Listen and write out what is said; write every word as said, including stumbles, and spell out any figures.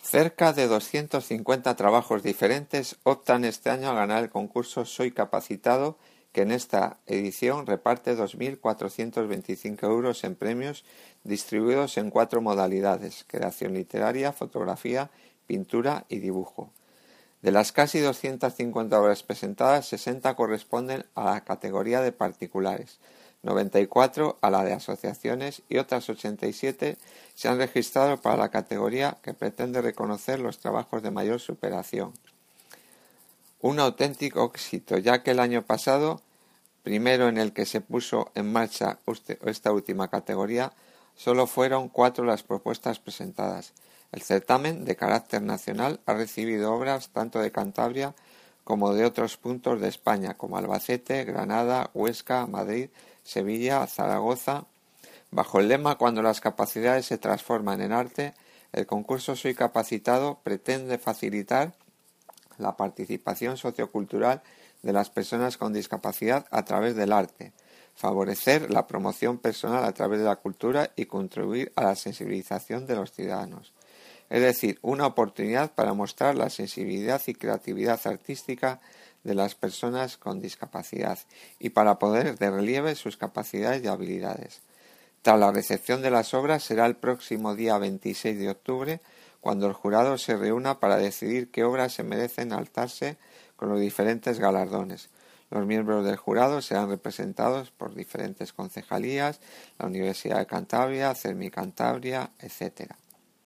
Cerca de doscientos cincuenta trabajos diferentes optan este año a ganar el concurso Soy Capacitado, que en esta edición reparte dos mil cuatrocientos veinticinco euros en premios distribuidos en cuatro modalidades: creación literaria, fotografía, pintura y dibujo. De las casi doscientas cincuenta obras presentadas, sesenta corresponden a la categoría de particulares, noventa y cuatro a la de asociaciones y otras ochenta y siete se han registrado para la categoría que pretende reconocer los trabajos de mayor superación. Un auténtico éxito, ya que el año pasado, primero en el que se puso en marcha esta última categoría, solo fueron cuatro las propuestas presentadas. El certamen, de carácter nacional, ha recibido obras tanto de Cantabria como de otros puntos de España, como Albacete, Granada, Huesca, Madrid, Sevilla, Zaragoza. Bajo el lema "Cuando las capacidades se transforman en arte", el concurso Soy Capacitado pretende facilitar la participación sociocultural de las personas con discapacidad a través del arte, favorecer la promoción personal a través de la cultura y contribuir a la sensibilización de los ciudadanos. Es decir, una oportunidad para mostrar la sensibilidad y creatividad artística de las personas con discapacidad y para poner de relieve sus capacidades y habilidades. Tras la recepción de las obras será el próximo día veintiséis de octubre, cuando el jurado se reúna para decidir qué obras se merecen alzarse con los diferentes galardones. Los miembros del jurado serán representados por diferentes concejalías, la Universidad de Cantabria, CERMI Cantabria, etcétera.